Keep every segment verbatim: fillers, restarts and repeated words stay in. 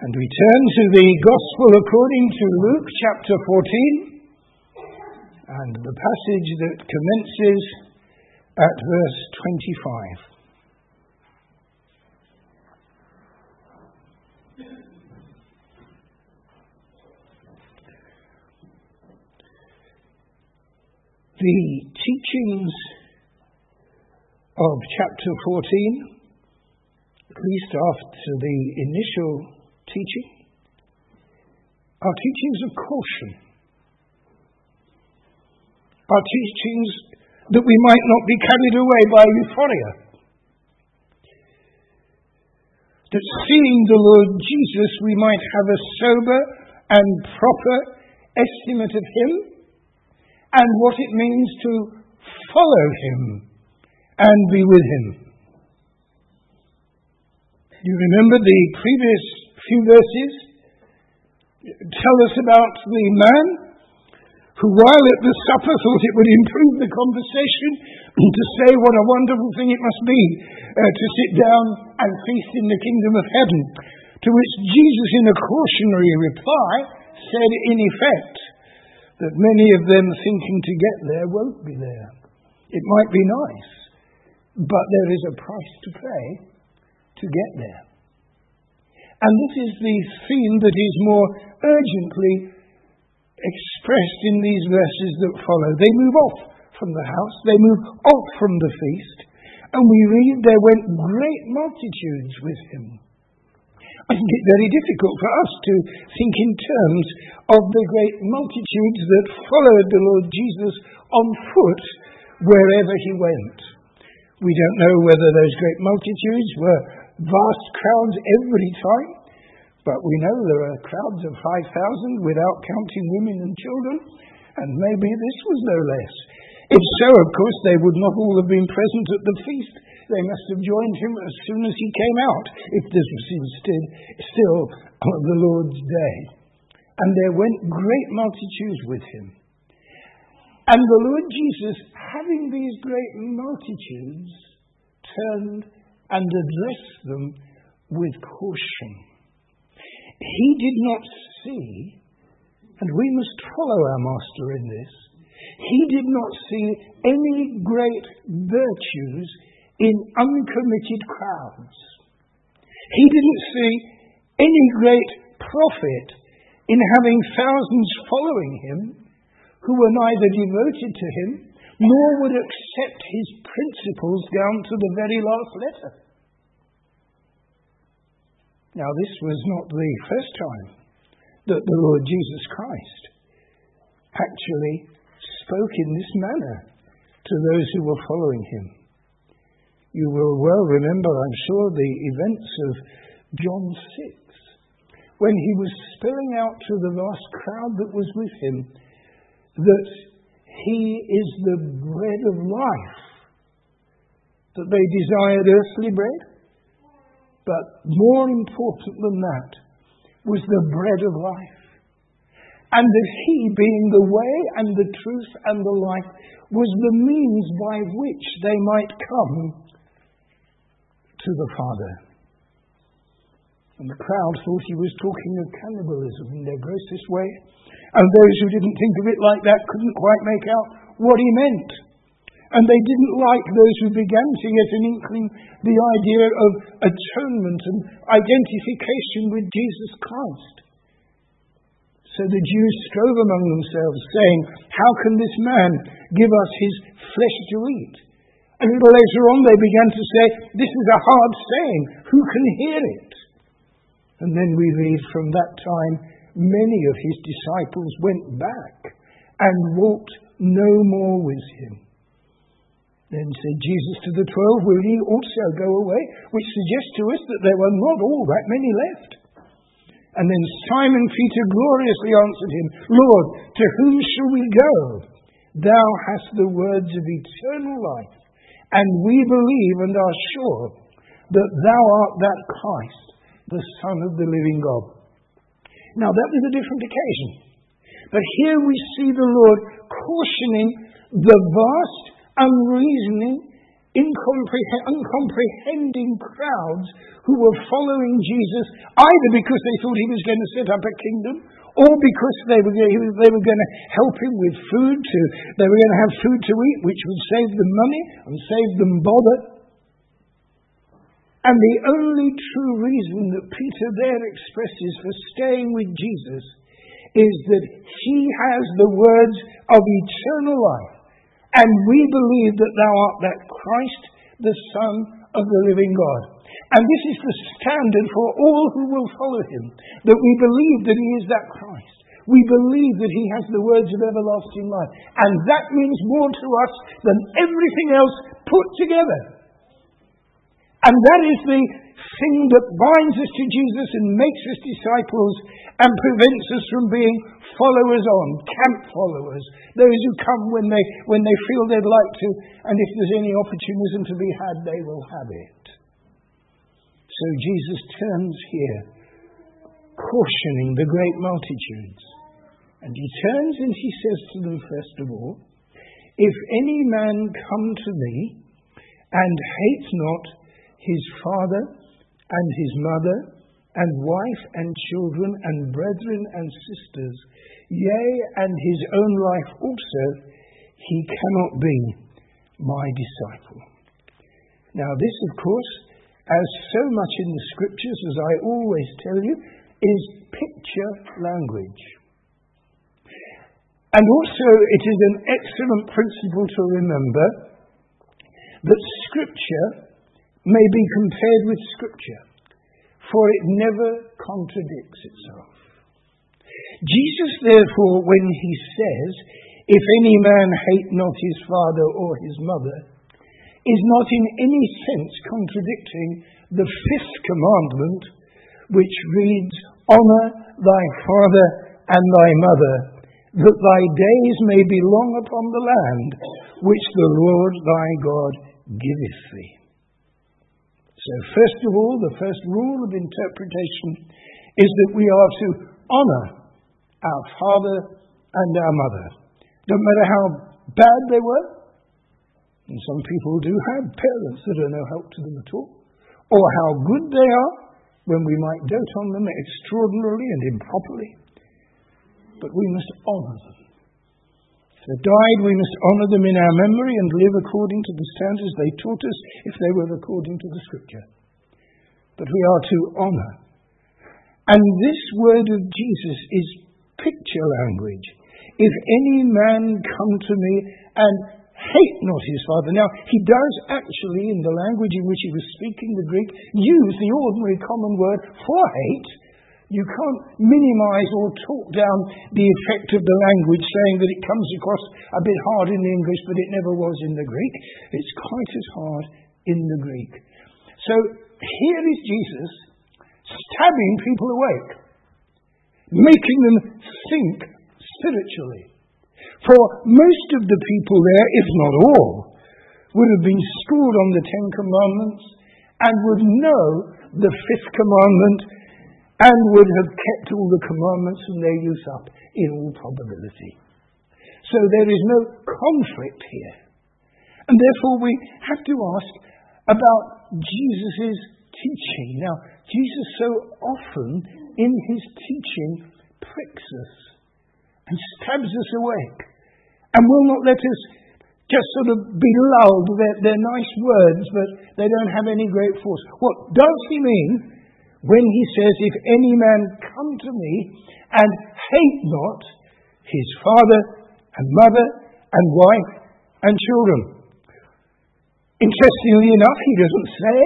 And we turn to the Gospel according to Luke chapter fourteen, and the passage that commences at verse twenty-five. The teachings of chapter fourteen, at least after the initial teaching, are teachings of caution. Are teachings that we might not be carried away by euphoria. That seeing the Lord Jesus, we might have a sober and proper estimate of Him and what it means to follow Him and be with Him. You remember the previous few verses tell us about the man who, while at the supper, thought it would improve the conversation to say what a wonderful thing it must be uh, to sit down and feast in the kingdom of heaven. To which Jesus, in a cautionary reply, said in effect that many of them thinking to get there won't be there. It might be nice, but there is a price to pay to get there. And this is the theme that is more urgently expressed in these verses that follow. They move off from the house, they move off from the feast, and we read there went great multitudes with him. I think it very difficult for us to think in terms of the great multitudes that followed the Lord Jesus on foot wherever he went. We don't know whether those great multitudes were vast crowds every time, but we know there are crowds of five thousand without counting women and children, and maybe this was no less. If so, of course, they would not all have been present at the feast. They must have joined him as soon as he came out, if this was instead still on the Lord's day. And there went great multitudes with him. And the Lord Jesus, having these great multitudes, turned and addressed them with caution. He did not see, and we must follow our Master in this, he did not see any great virtues in uncommitted crowds. He didn't see any great profit in having thousands following him who were neither devoted to him nor would accept his principles down to the very last letter. Now, this was not the first time that the Lord Jesus Christ actually spoke in this manner to those who were following him. You will well remember, I'm sure, the events of John six, when he was spelling out to the vast crowd that was with him that he is the bread of life, that they desired earthly bread, but more important than that was the bread of life. And that he, being the way and the truth and the life, was the means by which they might come to the Father. And the crowd thought he was talking of cannibalism in their grossest way, and those who didn't think of it like that couldn't quite make out what he meant. And they didn't like those who began to get an inkling the idea of atonement and identification with Jesus Christ. So the Jews strove among themselves, saying, how can this man give us his flesh to eat? And a little later on they began to say, this is a hard saying, who can hear it? And then we read, from that time many of his disciples went back and walked no more with him. Then said Jesus to the twelve, will ye also go away? Which suggests to us that there were not all that many left. And then Simon Peter gloriously answered him, Lord, to whom shall we go? Thou hast the words of eternal life, and we believe and are sure that thou art that Christ, the Son of the living God. Now that was a different occasion. But here we see the Lord cautioning the vast, unreasoning, incompreh- uncomprehending crowds who were following Jesus either because they thought he was going to set up a kingdom or because they were, they were going to help him with food, to, they were going to have food to eat, which would save them money and save them bother. And the only true reason that Peter there expresses for staying with Jesus is that he has the words of eternal life. And we believe that thou art that Christ, the Son of the living God. And this is the standard for all who will follow him, that we believe that he is that Christ. We believe that he has the words of everlasting life. And that means more to us than everything else put together. And that is the thing that binds us to Jesus and makes us disciples and prevents us from being followers on, camp followers, those who come when they when they feel they'd like to, and if there's any opportunism to be had, they will have it. So Jesus turns here, cautioning the great multitudes. And he turns and he says to them, first of all, if any man come to me and hate not his father and his mother and wife and children and brethren and sisters, yea, and his own life also, he cannot be my disciple. Now this, of course, as so much in the scriptures, as I always tell you, is picture language. And also it is an excellent principle to remember that scripture may be compared with scripture, for it never contradicts itself. Jesus, therefore, when he says, if any man hate not his father or his mother, is not in any sense contradicting the fifth commandment, which reads, honour thy father and thy mother, that thy days may be long upon the land, which the Lord thy God giveth thee. So first of all, the first rule of interpretation is that we are to honour our father and our mother. No matter how bad they were, and some people do have parents that are no help to them at all, or how good they are, when we might dote on them extraordinarily and improperly. But we must honour them. If they died, we must honour them in our memory and live according to the standards they taught us, if they were according to the Scripture. But we are to honour. And this word of Jesus is picture language. If any man come to me and hate not his father. Now, he does actually, in the language in which he was speaking, the Greek, use the ordinary common word for hate. You can't minimize or talk down the effect of the language, saying that it comes across a bit hard in the English, but it never was in the Greek. It's quite as hard in the Greek. So, here is Jesus stabbing people awake, making them think spiritually. For most of the people there, if not all, would have been schooled on the Ten Commandments and would know the Fifth Commandment and would have kept all the commandments from their youth up in all probability. So there is no conflict here. And therefore we have to ask about Jesus' teaching. Now, Jesus so often in his teaching pricks us and stabs us awake, and will not let us just sort of be lulled. They're, they're nice words, but they don't have any great force. What does he mean when he says, if any man come to me and hate not his father and mother and wife and children? Interestingly enough, he doesn't say,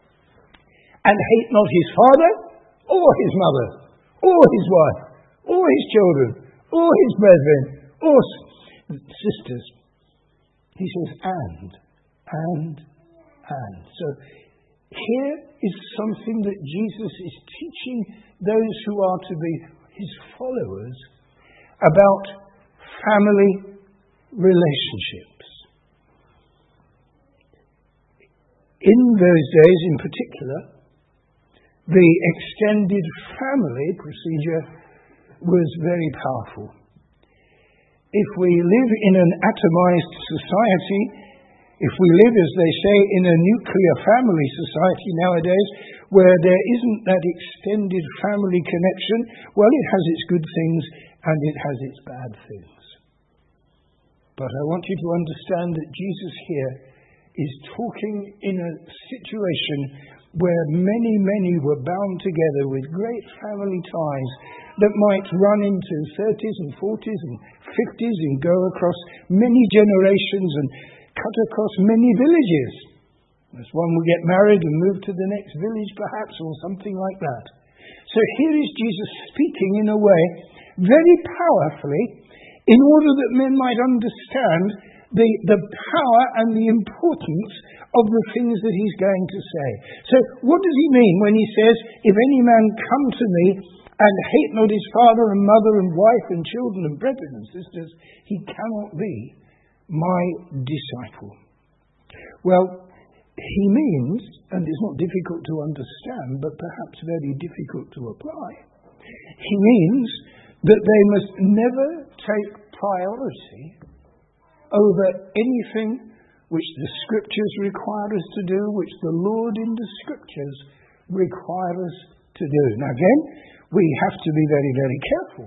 and hate not his father or his mother or his wife or his children or his brethren, or sisters. He says, and, and, and. So, here is something that Jesus is teaching those who are to be his followers about family relationships. In those days, in particular, the extended family procedure was very powerful. If we live in an atomized society, If we live, as they say, in a nuclear family society nowadays, where there isn't that extended family connection, well, it has its good things and it has its bad things. But I want you to understand that Jesus here is talking in a situation where many, many were bound together with great family ties that might run into thirties and forties and fifties and go across many generations and cut across many villages. As one will get married and move to the next village perhaps, or something like that. So here is Jesus speaking in a way very powerfully in order that men might understand the, the power and the importance of the things that he's going to say. So what does he mean when he says, if any man come to me and hate not his father and mother and wife and children and brethren and sisters, he cannot be my disciple? Well, he means, and it's not difficult to understand, but perhaps very difficult to apply, he means that they must never take priority over anything which the Scriptures require us to do, which the Lord in the Scriptures require us to do. Now again, we have to be very, very careful.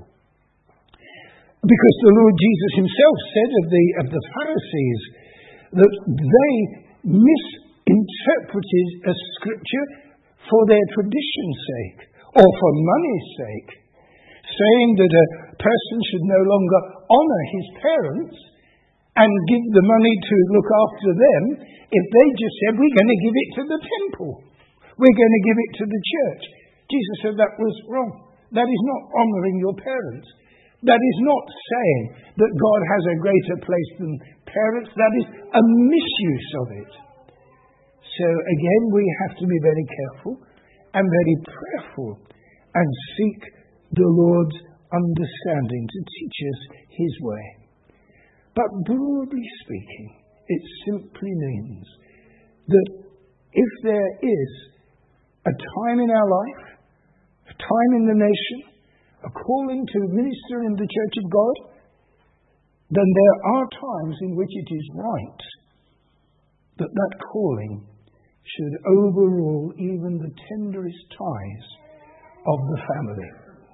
Because the Lord Jesus himself said of the, of the Pharisees that they misinterpreted a Scripture for their tradition's sake or for money's sake, saying that a person should no longer honour his parents and give the money to look after them if they just said, we're going to give it to the temple, we're going to give it to the church. Jesus said that was wrong. That is not honouring your parents. That is not saying that God has a greater place than parents. That is a misuse of it. So again, we have to be very careful and very prayerful and seek the Lord's understanding to teach us his way. But broadly speaking, it simply means that if there is a time in our life, a time in the nation, a calling to minister in the Church of God, then there are times in which it is right that that calling should overrule even the tenderest ties of the family.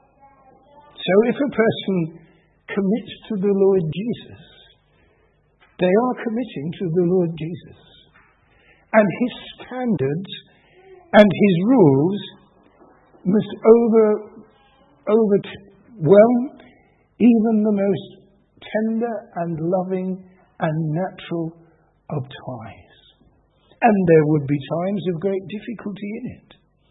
So if a person commits to the Lord Jesus, they are committing to the Lord Jesus. And his standards and his rules must over, overwhelm even the most tender and loving and natural of ties. And there would be times of great difficulty in it.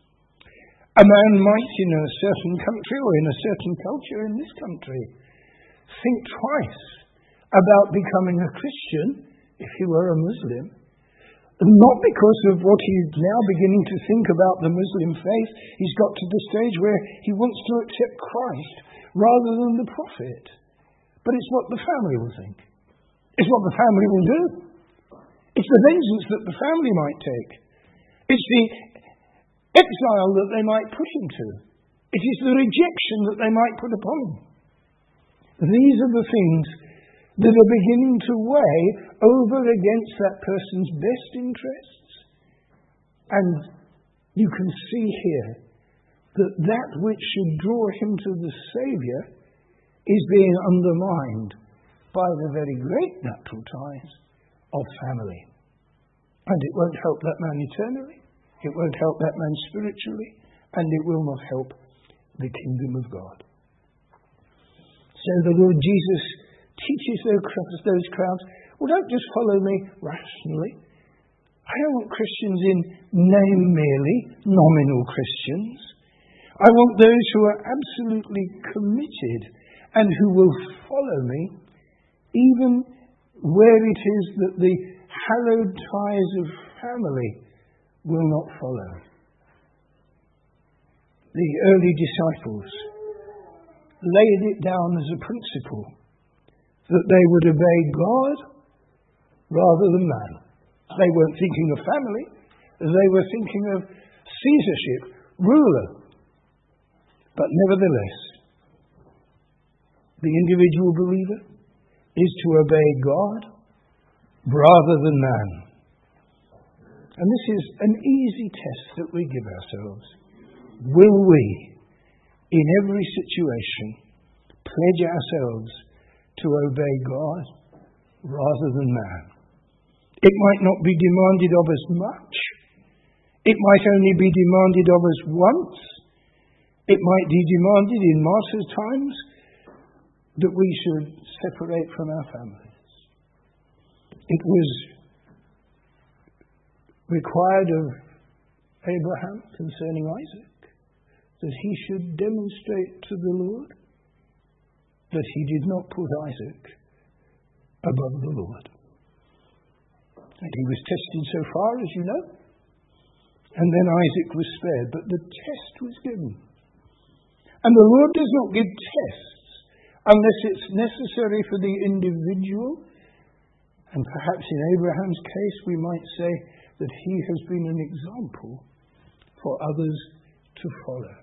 A man might, in a certain country or in a certain culture in this country, think twice about becoming a Christian if he were a Muslim. Not because of what he's now beginning to think about the Muslim faith. He's got to the stage where he wants to accept Christ rather than the prophet. But it's what the family will think. It's what the family will do. It's the vengeance that the family might take. It's the exile that they might put him to. It is the rejection that they might put upon him. These are the things that are beginning to weigh over against that person's best interests. And you can see here that that which should draw him to the Saviour is being undermined by the very great natural ties of family. And it won't help that man eternally, it won't help that man spiritually, and it will not help the kingdom of God. So the Lord Jesus teaches those crowds, well, don't just follow me rationally. I don't want Christians in name merely, nominal Christians. I want those who are absolutely committed and who will follow me, even where it is that the hallowed ties of family will not follow. The early disciples laid it down as a principle that they would obey God rather than man. They weren't thinking of family, they were thinking of Caesarship, ruler. But nevertheless, the individual believer is to obey God rather than man. And this is an easy test that we give ourselves. Will we, in every situation, pledge ourselves to obey God rather than man? It might not be demanded of us much. It might only be demanded of us once. It might be demanded in martyrs' times that we should separate from our families. It was required of Abraham concerning Isaac that he should demonstrate to the Lord that he did not put Isaac above the Lord. And he was tested so far, as you know, and then Isaac was spared, but the test was given. And the Lord does not give tests unless it's necessary for the individual. And perhaps in Abraham's case we might say that he has been an example for others to follow.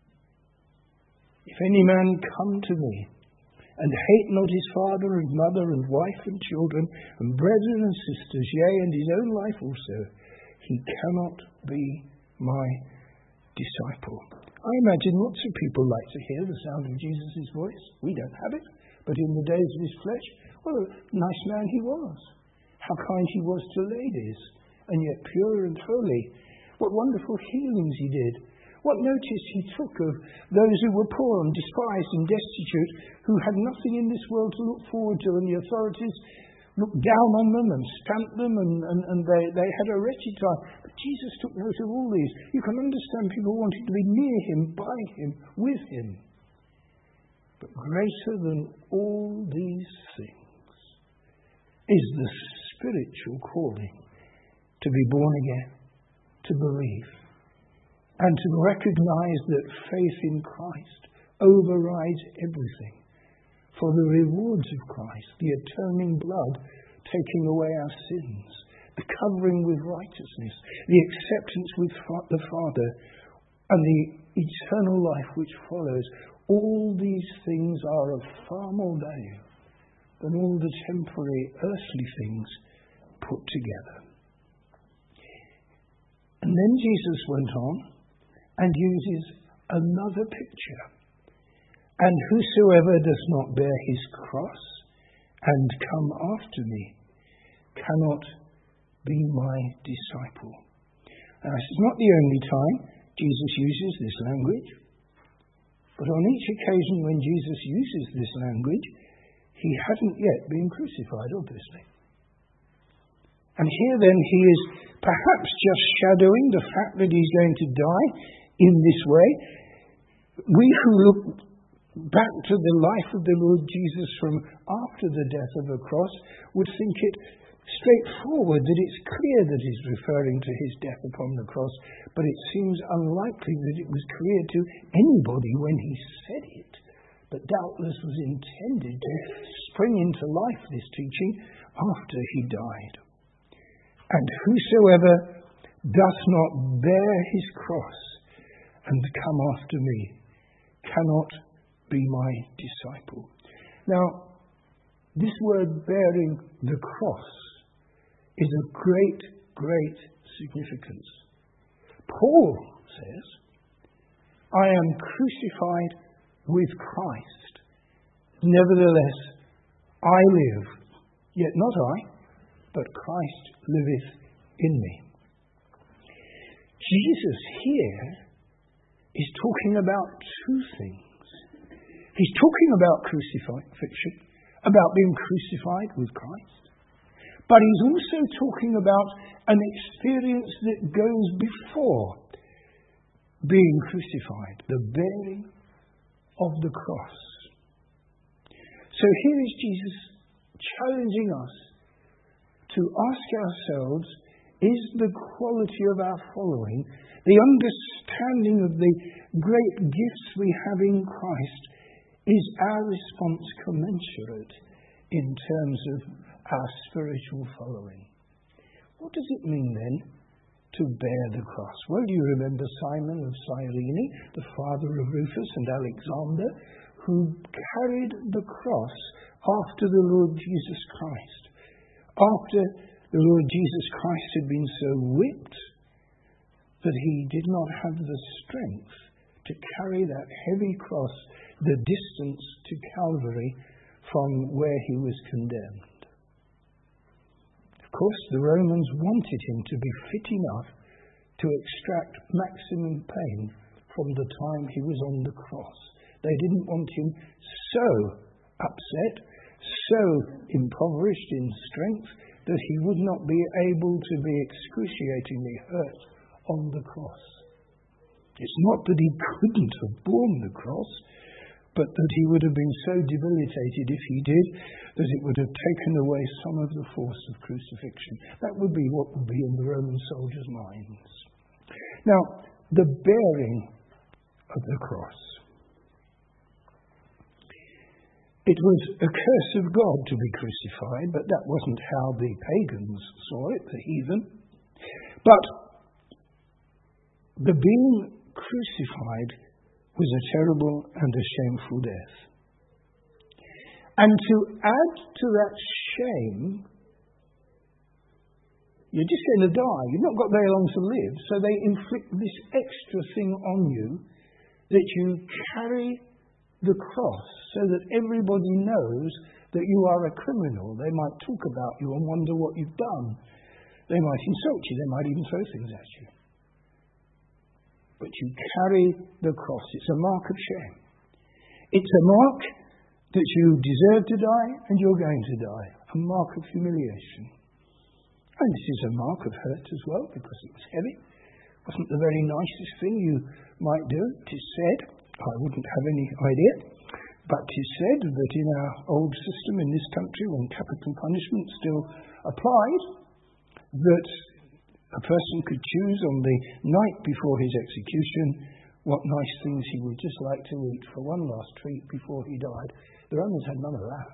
If any man come to me and hate not his father and mother and wife and children and brethren and sisters, yea, and his own life also, he cannot be my disciple. I imagine lots of people like to hear the sound of Jesus' voice. We don't have it, but in the days of his flesh, what a nice man he was. How kind he was to ladies, and yet pure and holy. What wonderful healings he did. What notice he took of those who were poor and despised and destitute, who had nothing in this world to look forward to, and the authorities looked down on them and stamped them, and, and, and they, they had a wretched time. But Jesus took note of all these. You can understand people wanting to be near him, by him, with him. But greater than all these things is the spiritual calling to be born again, to believe, and to recognize that faith in Christ overrides everything. For the rewards of Christ, the atoning blood taking away our sins, the covering with righteousness, the acceptance with the Father, and the eternal life which follows, all these things are of far more value than all the temporary earthly things put together. And then Jesus went on and uses another picture. And whosoever does not bear his cross and come after me cannot be my disciple. Now, this is not the only time Jesus uses this language, but on each occasion when Jesus uses this language, he hadn't yet been crucified, obviously. And here then he is perhaps just shadowing the fact that he's going to die in this way. We who look back to the life of the Lord Jesus from after the death of the cross would think it straightforward that it's clear that he's referring to his death upon the cross, but it seems unlikely that it was clear to anybody when he said it. But doubtless was intended to spring into life, this teaching, after he died. And whosoever doth not bear his cross and come after me cannot be my disciple. Now, this word bearing the cross is of great, great significance. Paul says, I am crucified with Christ. Nevertheless, I live, yet not I, but Christ liveth in me. Jesus here is talking about two things. He's talking about crucifixion, about being crucified with Christ. But he's also talking about an experience that goes before being crucified, the bearing of the cross. So here is Jesus challenging us to ask ourselves, is the quality of our following, the understanding of the great gifts we have in Christ, is our response commensurate in terms of our spiritual following? What does it mean then to bear the cross? Well, do you remember Simon of Cyrene, the father of Rufus and Alexander, who carried the cross after the Lord Jesus Christ? after the Lord Jesus Christ had been so whipped that he did not have the strength to carry that heavy cross the distance to Calvary from where he was condemned. Of course, the Romans wanted him to be fit enough to extract maximum pain from the time he was on the cross. They didn't want him so upset, so impoverished in strength, that he would not be able to be excruciatingly hurt on the cross. It's not that he couldn't have borne the cross, but that he would have been so debilitated if he did, that it would have taken away some of the force of crucifixion. That would be what would be in the Roman soldiers' minds. Now, the bearing of the cross. It was a curse of God to be crucified, but that wasn't how the pagans saw it, the heathen. But the being crucified was a terrible and a shameful death. And to add to that shame, you're just going to die. You've not got very long to live. So they inflict this extra thing on you, that you carry the cross so that everybody knows that you are a criminal. They might talk about you and wonder what you've done. They might insult you. They might even throw things at you. But you carry the cross. It's a mark of shame. It's a mark that you deserve to die and you're going to die. A mark of humiliation. And this is a mark of hurt as well, because it was heavy. It wasn't the very nicest thing you might do. It is said, I wouldn't have any idea, but it is said that in our old system in this country, when capital punishment still applied, that a person could choose on the night before his execution what nice things he would just like to eat for one last treat before he died. The Romans had none of that.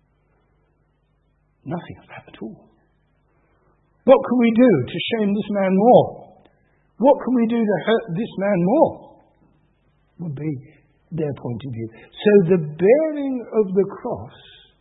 Nothing of that at all. What can we do to shame this man more? What can we do to hurt this man more? Would be their point of view. So the bearing of the cross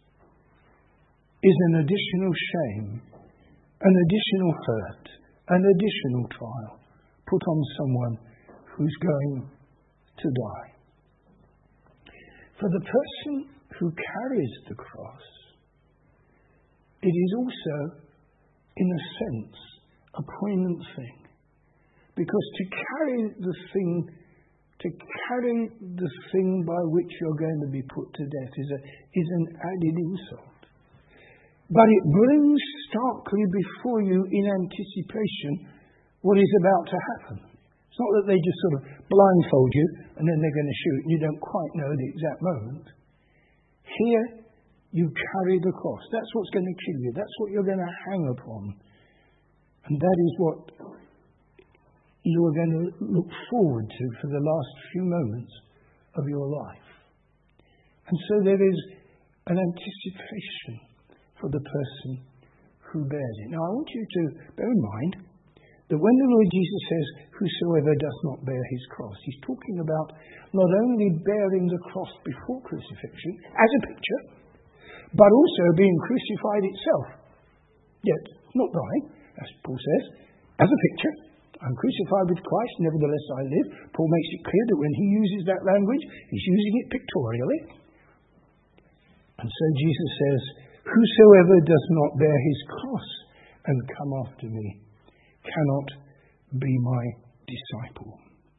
is an additional shame, an additional hurt, an additional trial put on someone who's going to die. For the person who carries the cross, it is also, in a sense, a poignant thing. Because to carry the thing, to carry the thing by which you're going to be put to death is, a, is an added insult. But it brings starkly before you in anticipation what is about to happen. It's not that they just sort of blindfold you and then they're going to shoot and you don't quite know the exact moment. Here, you carry the cross. That's what's going to kill you. That's what you're going to hang upon. And that is what you are going to look forward to for the last few moments of your life. And so there is an anticipation for the person who bears it. Now I want you to bear in mind that when the Lord Jesus says, whosoever does not bear his cross, he's talking about not only bearing the cross before crucifixion as a picture, but also being crucified itself. Yet not dying, as Paul says, as a picture. I'm crucified with Christ, nevertheless I live. Paul makes it clear that when he uses that language, he's using it pictorially. And so Jesus says, whosoever does not bear his cross and come after me cannot be my disciple.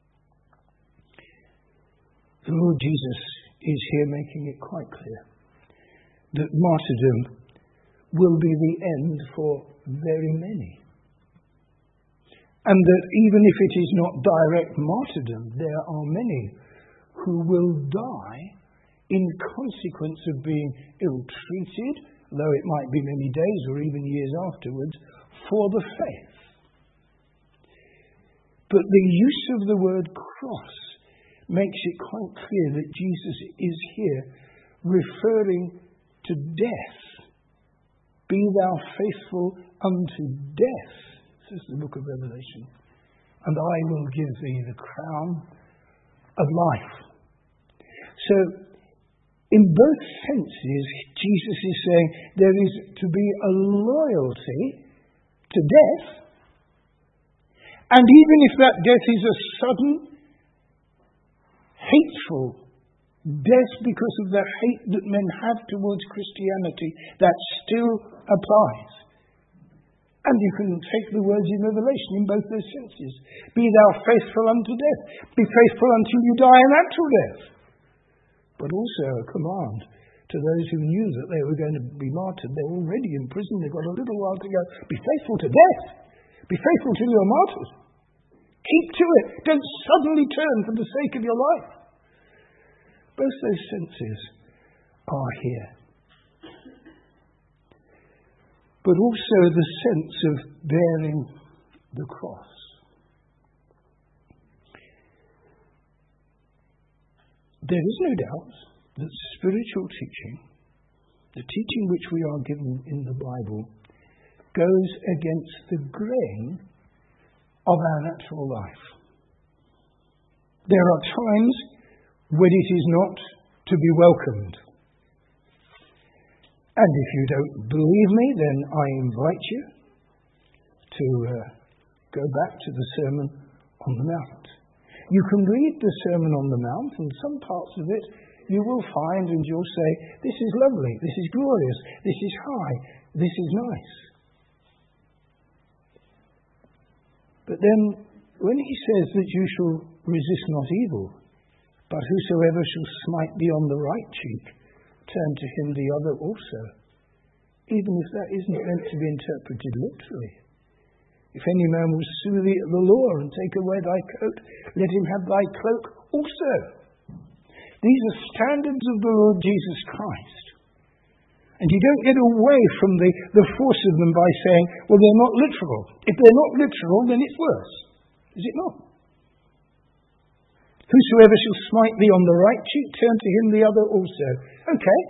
The Lord Jesus is here making it quite clear that martyrdom will be the end for very many. And that even if it is not direct martyrdom, there are many who will die in consequence of being ill-treated, though it might be many days or even years afterwards, for the faith. But the use of the word cross makes it quite clear that Jesus is here referring to death. Be thou faithful unto death, says the book of Revelation, and I will give thee the crown of life. So In both senses, Jesus is saying there is to be a loyalty to death, and even if that death is a sudden, hateful death because of the hate that men have towards Christianity, that still applies. And you can take the words in Revelation in both those senses. Be thou faithful unto death. Be faithful until you die a natural death. But also a command to those who knew that they were going to be martyred. They're already in prison. They've got a little while to go. Be faithful to death. Be faithful till you're martyred. Keep to it. Don't suddenly turn for the sake of your life. Both those senses are here. But also the sense of bearing the cross. There is no doubt that spiritual teaching, the teaching which we are given in the Bible, goes against the grain of our natural life. There are times when it is not to be welcomed. And if you don't believe me, then I invite you to uh, go back to the Sermon on the Mount. You can read the Sermon on the Mount, and some parts of it you will find and you'll say, this is lovely, this is glorious, this is high, this is nice. But then, when he says that you shall resist not evil, but whosoever shall smite thee on the right cheek, turn to him the other also. Even if that isn't meant to be interpreted literally. If any man will sue thee at the law and take away thy coat, let him have thy cloak also. These are standards of the Lord Jesus Christ. And you don't get away from the, the force of them by saying, well, they're not literal. If they're not literal, then it's worse. Is it not? Whosoever shall smite thee on the right cheek, turn to him the other also. Okay.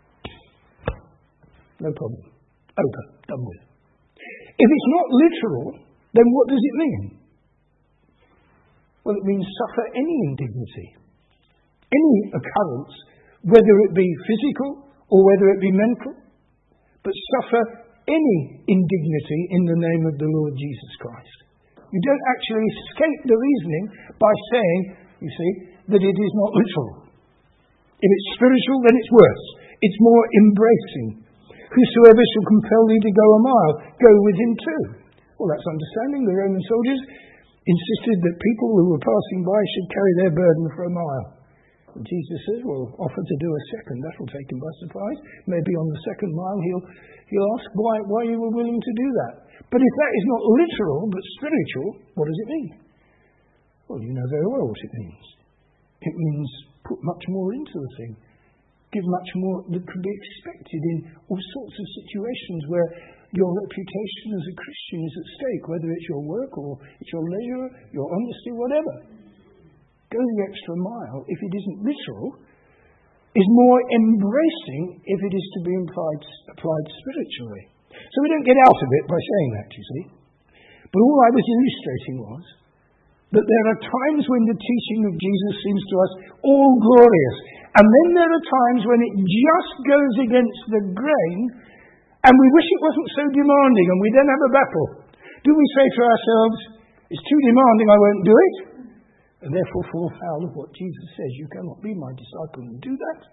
No problem. Over. Done with. If it's not literal, then what does it mean? Well, it means suffer any indignity. Any occurrence, whether it be physical or whether it be mental, but suffer any indignity in the name of the Lord Jesus Christ. You don't actually escape the reasoning by saying, you see, that it is not literal. If it's spiritual, then it's worse. It's more embracing. Whosoever shall compel thee to go a mile, go with him too. Well, that's understanding. The Roman soldiers insisted that people who were passing by should carry their burden for a mile. And Jesus says, well, offer to do a second. That will take him by surprise. Maybe on the second mile he'll, he'll ask why, why you were willing to do that. But if that is not literal but spiritual, what does it mean? Well, you know very well what it means. It means put much more into the thing. Give much more that could be expected in all sorts of situations where your reputation as a Christian is at stake, whether it's your work or it's your leisure, your honesty, whatever. Go the extra mile, if it isn't literal, is more embracing if it is to be implied, applied spiritually. So we don't get out of it by saying that, you see. But all I was illustrating was that there are times when the teaching of Jesus seems to us all glorious. And then there are times when it just goes against the grain and we wish it wasn't so demanding and we then have a battle. Do we say to ourselves, it's too demanding, I won't do it? And therefore fall foul of what Jesus says, you cannot be my disciple and do that?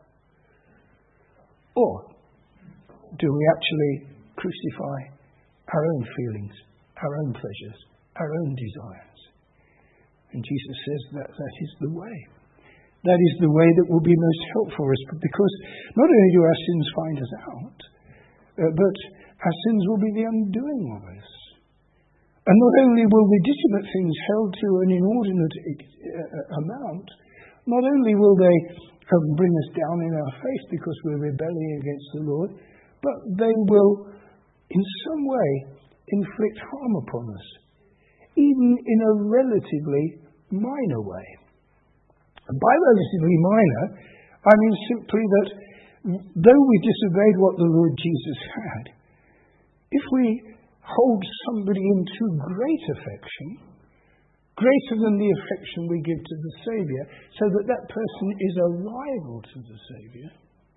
Or do we actually crucify our own feelings, our own pleasures, our own desires? And Jesus says that that is the way. That is the way that will be most helpful for us, because not only do our sins find us out, uh, but our sins will be the undoing of us. And not only will legitimate things held to an inordinate uh, amount, not only will they uh, bring us down in our faith because we're rebelling against the Lord, but they will in some way inflict harm upon us, even in a relatively minor way. And by relatively minor, I mean simply that though we disobeyed what the Lord Jesus had, if we hold somebody in too great affection, greater than the affection we give to the Saviour, so that that person is a rival to the Saviour,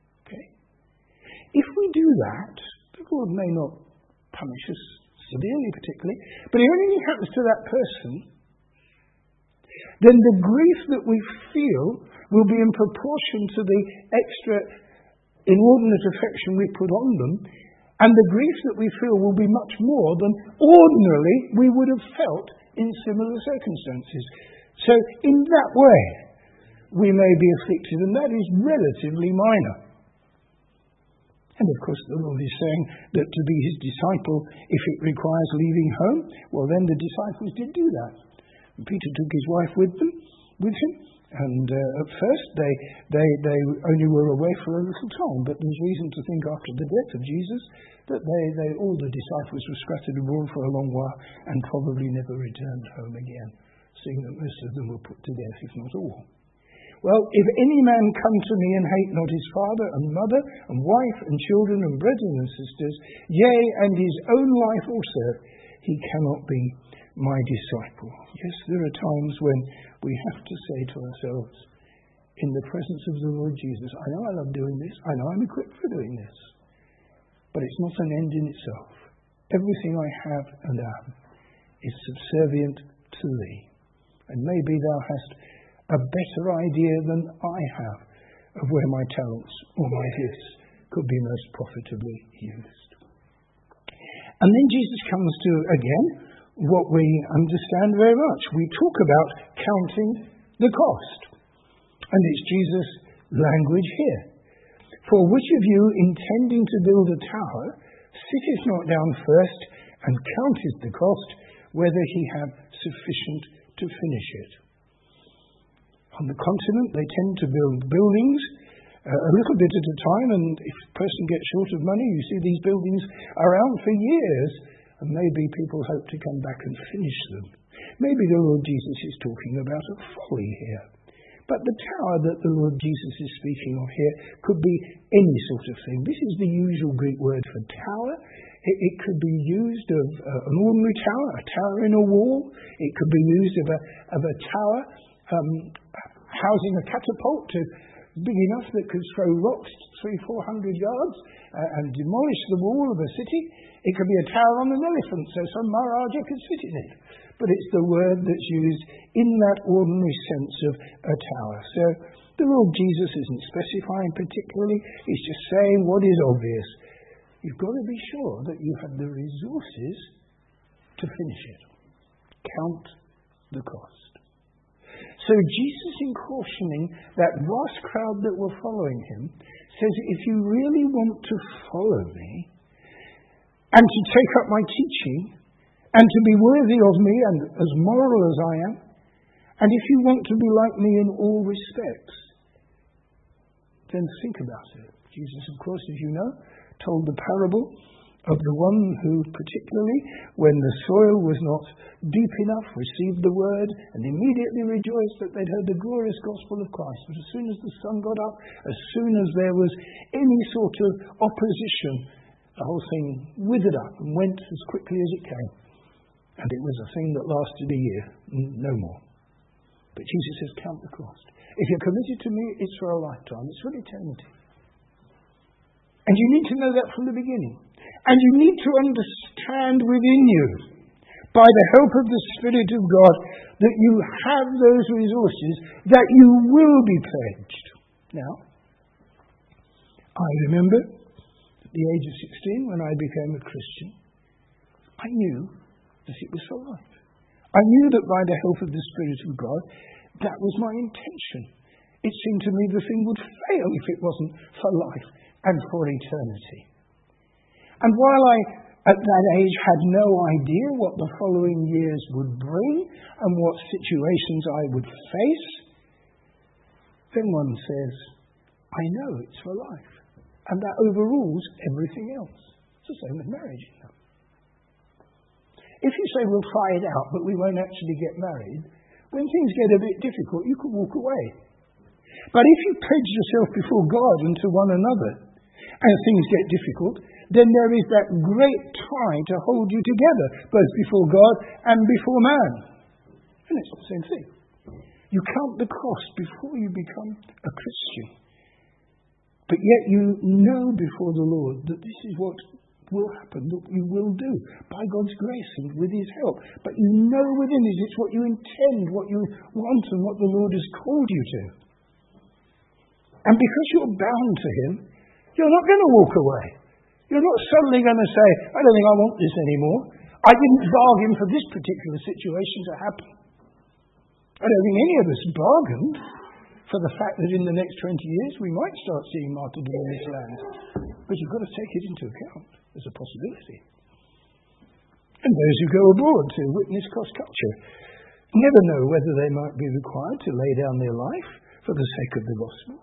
If we do that, the Lord may not punish us severely particularly, but if anything happens to that person, then the grief that we feel will be in proportion to the extra inordinate affection we put on them, and the grief that we feel will be much more than ordinarily we would have felt in similar circumstances. So in that way, we may be afflicted, and that is relatively minor. And of course the Lord is saying that to be his disciple, if it requires leaving home, well then the disciples did do that. And Peter took his wife with them, with him, and uh, at first they, they, they only were away for a little time, but there's reason to think after the death of Jesus that they, they all the disciples were scattered abroad for a long while and probably never returned home again, seeing that most of them were put to death, if not all. Well, if any man come to me and hate not his father and mother and wife and children and brethren and sisters, yea, and his own life also, he cannot be my disciple. Yes, there are times when we have to say to ourselves, in the presence of the Lord Jesus, I know I love doing this, I know I'm equipped for doing this, but it's not an end in itself. Everything I have and am is subservient to thee, and maybe thou hast a better idea than I have of where my talents or my gifts could be most profitably used. And then Jesus comes to, again, what we understand very much. We talk about counting the cost. And it's Jesus' language here. For which of you, intending to build a tower, sitteth not down first and counteth the cost, whether he have sufficient to finish it? On the continent, they tend to build buildings uh, a little bit at a time, and if a person gets short of money, you see these buildings around for years, and maybe people hope to come back and finish them. Maybe the Lord Jesus is talking about a folly here. But the tower that the Lord Jesus is speaking of here could be any sort of thing. This is the usual Greek word for tower. It, it could be used of uh, an ordinary tower, a tower in a wall. It could be used of a, of a tower um, housing a catapult to big enough that could throw rocks three, four hundred yards uh, and demolish the wall of a city. It could be a tower on an elephant, so some Maharaja could sit in it. But it's the word that's used in that ordinary sense of a tower. So the Lord Jesus isn't specifying particularly. He's just saying what is obvious. You've got to be sure that you have the resources to finish it. Count the cost. So Jesus, in cautioning that vast crowd that were following him, says, if you really want to follow me and to take up my teaching and to be worthy of me and as moral as I am, and if you want to be like me in all respects, then think about it. Jesus, of course, as you know, told the parable of the one who particularly, when the soil was not deep enough, received the word and immediately rejoiced that they'd heard the glorious gospel of Christ. But as soon as the sun got up, as soon as there was any sort of opposition, the whole thing withered up and went as quickly as it came. And it was a thing that lasted a year, no more. But Jesus says, count the cost. If you're committed to me, it's for a lifetime. It's for eternity. And you need to know that from the beginning. And you need to understand within you, by the help of the Spirit of God, that you have those resources, that you will be pledged. Now, I remember at the age of sixteen, when I became a Christian, I knew that it was for life. I knew that by the help of the Spirit of God, that was my intention. It seemed to me the thing would fail if it wasn't for life and for eternity. And while I, at that age, had no idea what the following years would bring and what situations I would face, then one says, I know it's for life. And that overrules everything else. It's the same with marriage, you know. If you say, we'll try it out, but we won't actually get married, when things get a bit difficult, you could walk away. But if you pledge yourself before God and to one another, and things get difficult, then there is that great tie to hold you together, both before God and before man. And it's the same thing. You count the cost before you become a Christian. But yet you know before the Lord that this is what will happen, that you will do, by God's grace and with His help. But you know within it, it's what you intend, what you want, and what the Lord has called you to. And because you're bound to Him, you're not going to walk away. You're not suddenly going to say, I don't think I want this anymore. I didn't bargain for this particular situation to happen. I don't think any of us bargained for the fact that in the next twenty years we might start seeing martyrdom in this land. But you've got to take it into account as a possibility. And those who go abroad to witness cross culture never know whether they might be required to lay down their life for the sake of the gospel.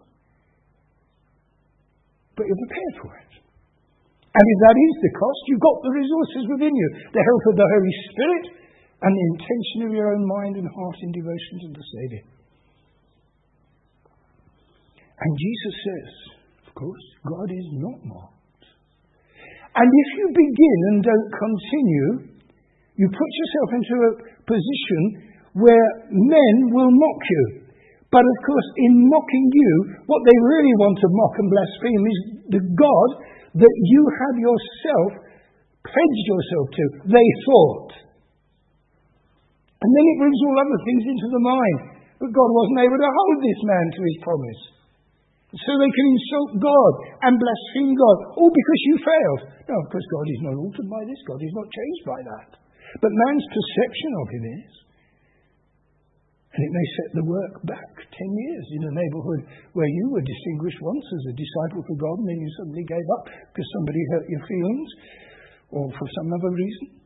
But you're prepared for it. And if that is the cost, you've got the resources within you, the help of the Holy Spirit and the intention of your own mind and heart in devotion to the Saviour. And Jesus says, of course, God is not mocked. And if you begin and don't continue, you put yourself into a position where men will mock you. But of course, in mocking you, what they really want to mock and blaspheme is the God that you have yourself pledged yourself to, they thought. And then it brings all other things into the mind. But God wasn't able to hold this man to his promise. So they can insult God and blaspheme God, all because you failed. No, of course God is not altered by this. God is not changed by that. But man's perception of him is. And it may set the work back ten years in a neighbourhood where you were distinguished once as a disciple for God, and then you suddenly gave up because somebody hurt your feelings or for some other reason.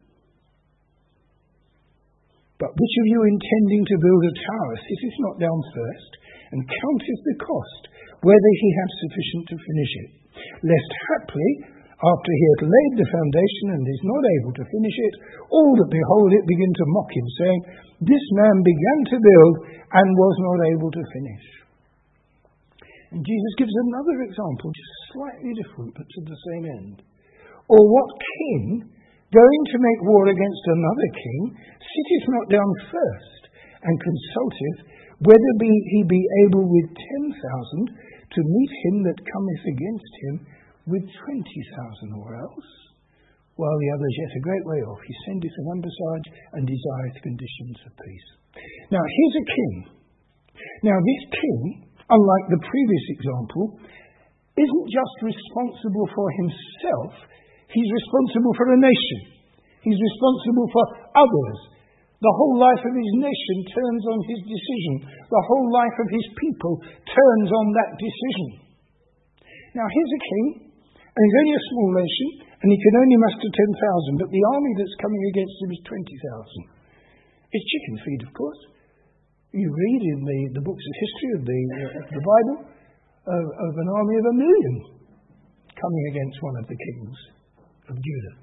But which of you intending to build a tower sitteth not down first and counteth the cost, whether he have sufficient to finish it, lest haply, after he hath laid the foundation and is not able to finish it, all that behold it begin to mock him, saying, This man began to build and was not able to finish. And Jesus gives another example, just slightly different, but to the same end. Or what king, going to make war against another king, sitteth not down first, and consulteth whether be he be able with ten thousand to meet him that cometh against him with twenty thousand, or else, while the other is yet a great way off, he sendeth an ambassage and desireth conditions of peace. Now, here's a king. Now, this king, unlike the previous example, isn't just responsible for himself, he's responsible for a nation. He's responsible for others. The whole life of his nation turns on his decision. The whole life of his people turns on that decision. Now, here's a king, and he's only a small nation, and he can only muster ten thousand, but the army that's coming against him is twenty thousand. It's chicken feed, of course. You read in the, the books of history of the, uh, the Bible of, of an army of a million coming against one of the kings of Judah.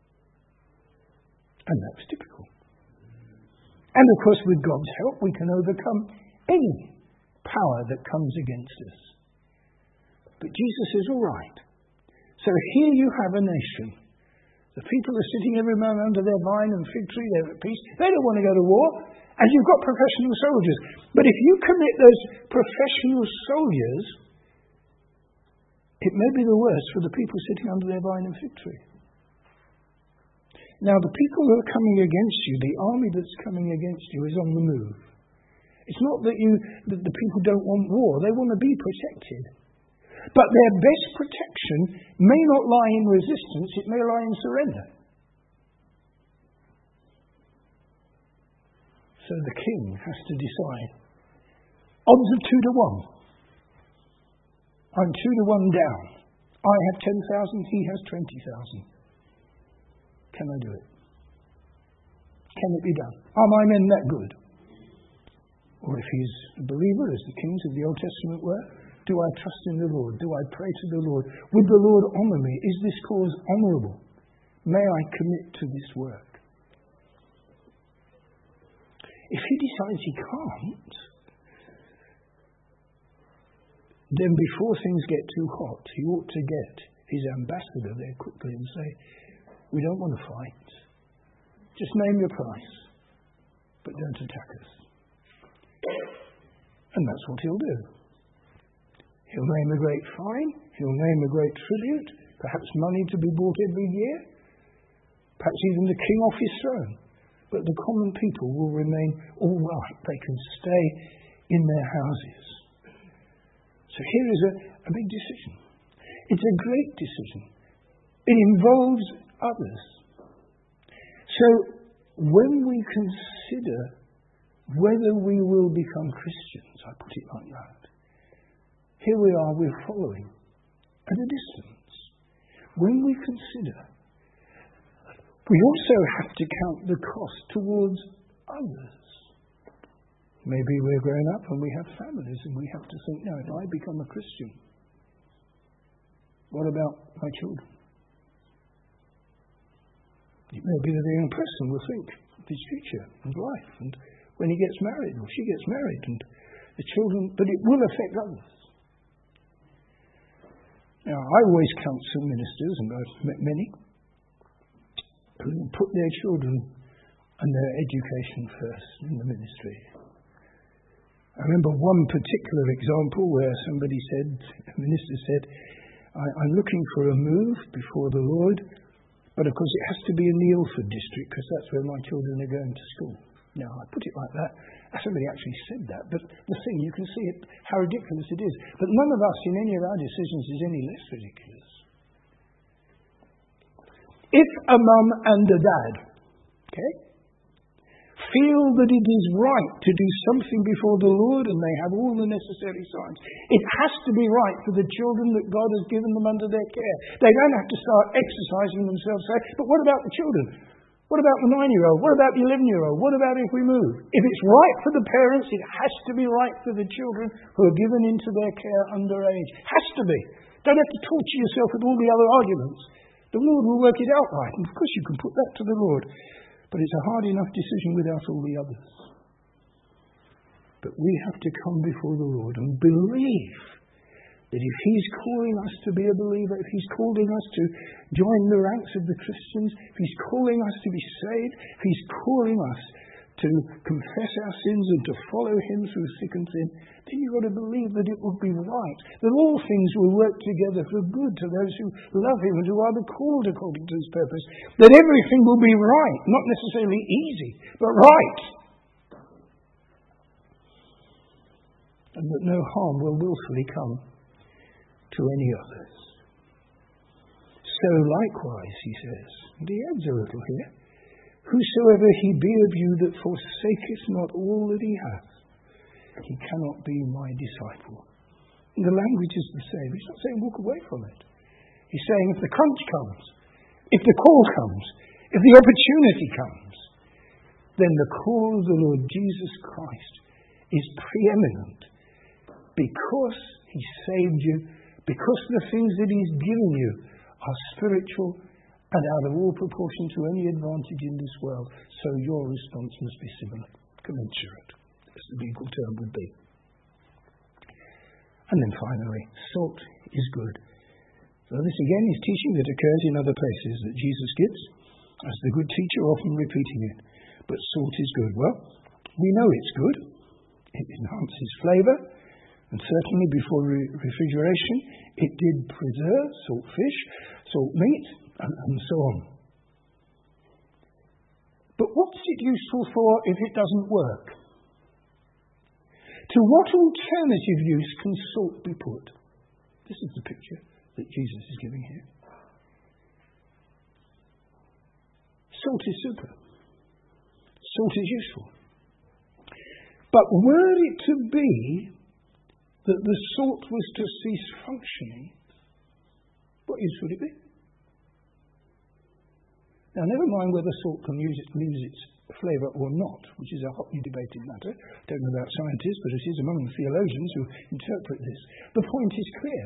And that's typical. And of course, with God's help, we can overcome any power that comes against us. But Jesus is all right. So here you have a nation. The people are sitting every man under their vine and fig tree, they're at peace. They don't want to go to war. And you've got professional soldiers. But if you commit those professional soldiers, it may be the worst for the people sitting under their vine and fig tree. Now, the people who are coming against you, the army that's coming against you, is on the move. It's not that you that the people don't want war. They want to be protected. But their best protection may not lie in resistance, it may lie in surrender. So the king has to decide. Odds of two to one. I'm two to one down. I have ten thousand, he has twenty thousand. Can I do it? Can it be done? Are my men that good? Or if he's a believer, as the kings of the Old Testament were, do I trust in the Lord? Do I pray to the Lord? Would the Lord honour me? Is this cause honourable? May I commit to this work? If he decides he can't, then before things get too hot, he ought to get his ambassador there quickly and say, we don't want to fight. Just name your price, but don't attack us. And that's what he'll do. He'll He'll name a great fine. He'll name a great tribute. Perhaps money to be bought every year. Perhaps even the king off his throne. But the common people will remain all right. They can stay in their houses. So here is a, a big decision. It's a great decision. It involves others. So when we consider whether we will become Christians, I put it like that, here we are, we're following at a distance. When we consider, we also have to count the cost towards others. Maybe we're grown up and we have families and we have to think, no, if I become a Christian, what about my children? It may be that the young person will think of his future and life, and when he gets married or she gets married, and the children, but it will affect others. Now, I always counsel ministers, and I've met many, who put their children and their education first in the ministry. I remember one particular example where somebody said, a minister said, I, I'm looking for a move before the Lord, but of course it has to be in the Ilford district because that's where my children are going to school. Now, I put it like that. Somebody actually said that, but the thing, you can see it, how ridiculous it is. But none of us in any of our decisions is any less ridiculous. If a mum and a dad, okay, feel that it is right to do something before the Lord and they have all the necessary signs, it has to be right for the children that God has given them under their care. They don't have to start exercising themselves, say, but what about the children? What about the nine-year-old? What about the eleven-year-old? What about if we move? If it's right for the parents, it has to be right for the children who are given into their care under age. Has to be. Don't have to torture yourself with all the other arguments. The Lord will work it out right. And of course you can put that to the Lord. But it's a hard enough decision without all the others. But we have to come before the Lord and believe that if He's calling us to be a believer, if He's calling us to join the ranks of the Christians, if He's calling us to be saved, if He's calling us to confess our sins and to follow Him through thick and thin, then you've got to believe that it will be right, that all things will work together for good to those who love Him and who are the called according to His purpose, that everything will be right, not necessarily easy, but right, and that no harm will willfully come to any others. So likewise, he says, and he adds a little here, whosoever he be of you that forsaketh not all that he hath, he cannot be my disciple. And the language is the same. He's not saying walk away from it. He's saying if the crunch comes, if the call comes, if the opportunity comes, then the call of the Lord Jesus Christ is preeminent because He saved you, because the things that He's given you are spiritual and out of all proportion to any advantage in this world. So your response must be similar, commensurate, as the legal term would be. And then finally, salt is good. So this again is teaching that occurs in other places that Jesus gives, as the good teacher often repeating it. But salt is good. Well, we know it's good. It enhances flavour. And certainly before re- refrigeration, it did preserve salt fish, salt meat, and, and so on. But what's it useful for if it doesn't work? To what alternative use can salt be put? This is the picture that Jesus is giving here. Salt is super. Salt is useful. But were it to be that the salt was to cease functioning, what use would it be? Now, never mind whether salt can use, it, lose its flavour or not, which is a hotly debated matter. I don't know about scientists, but it is among the theologians who interpret this. The point is clear.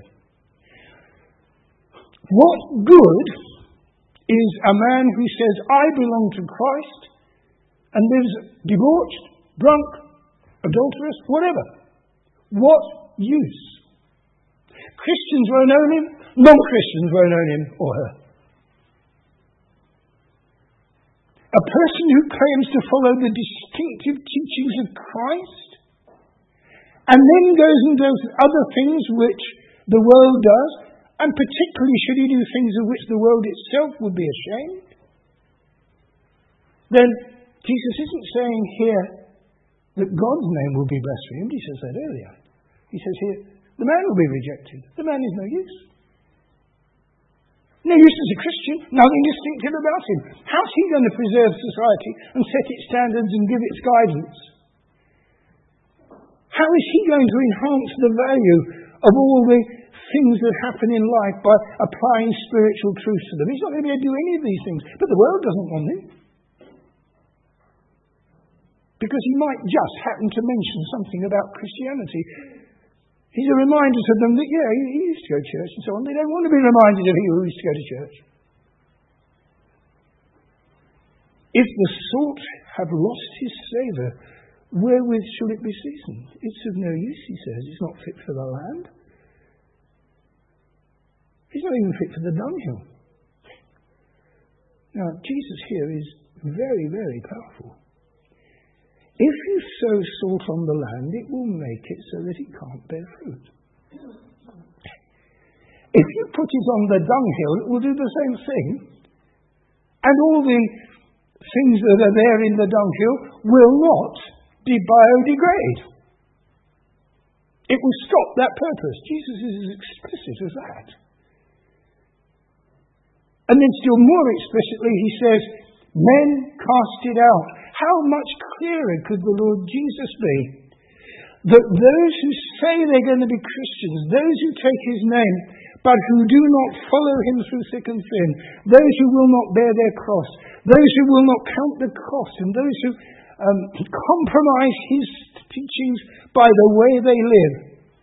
What good is a man who says, I belong to Christ, and lives debauched, drunk, adulterous, whatever? What use? Christians won't own him, non-Christians won't own him or her. A person who claims to follow the distinctive teachings of Christ and then goes and does other things which the world does, and particularly should he do things of which the world itself would be ashamed, then Jesus isn't saying here that God's name will be blasphemed. He says that earlier. He says here, the man will be rejected. The man is no use. No use as a Christian, nothing distinctive about him. How's he going to preserve society and set its standards and give its guidance? How is he going to enhance the value of all the things that happen in life by applying spiritual truth to them? He's not going to be able to do any of these things, but the world doesn't want him. Because he might just happen to mention something about Christianity. He's a reminder to them that, yeah, he, he used to go to church and so on. They don't want to be reminded of he who used to go to church. If the salt have lost his savour, wherewith shall it be seasoned? It's of no use, he says. It's not fit for the land. It's not even fit for the dunghill. Now, Jesus here is very, very powerful. If you sow salt on the land, it will make it so that it can't bear fruit. If you put it on the dunghill, it will do the same thing. And all the things that are there in the dunghill will not biodegrade. It will stop that purpose. Jesus is as explicit as that. And then still more explicitly, he says, men cast it out. How much clearer could the Lord Jesus be? That those who say they're going to be Christians, those who take his name, but who do not follow him through thick and thin, those who will not bear their cross, those who will not count the cost, and those who um, compromise his teachings by the way they live.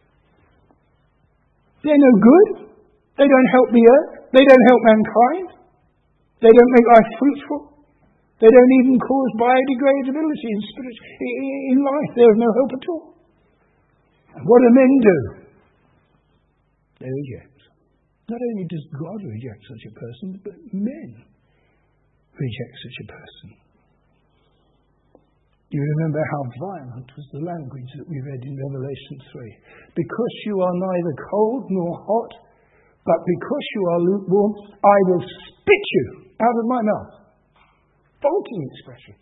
They're no good. They don't help the earth. They don't help mankind. They don't make life fruitful. They don't even cause biodegradability in, spirit, in life. There's no hope at all. And what do men do? They reject. Not only does God reject such a person, but men reject such a person. You remember how violent was the language that we read in Revelation three. Because you are neither cold nor hot, but because you are lukewarm, I will spit you out of my mouth. Revolting expression.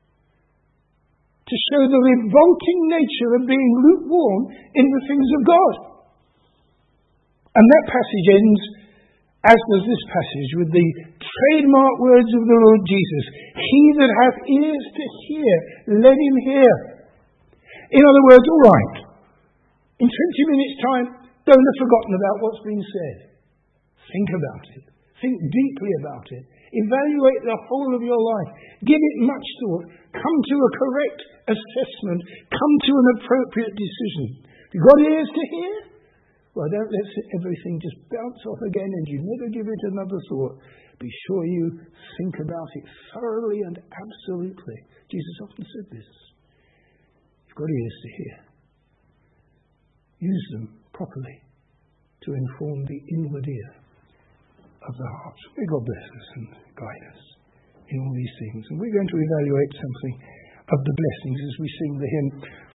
To show the revolting nature of being lukewarm in the things of God. And that passage ends, as does this passage, with the trademark words of the Lord Jesus. He that hath ears to hear, let him hear. In other words, all right, in twenty minutes' time, don't have forgotten about what's been said. Think about it. Think deeply about it. Evaluate the whole of your life. Give it much thought. Come to a correct assessment. Come to an appropriate decision. You've got ears to hear? Well, don't let everything just bounce off again and you never give it another thought. Be sure you think about it thoroughly and absolutely. Jesus often said this. You've got ears to hear. Use them properly to inform the inward ear of the heart. May God bless us and guide us in all these things. And we're going to evaluate something of the blessings as we sing the hymn.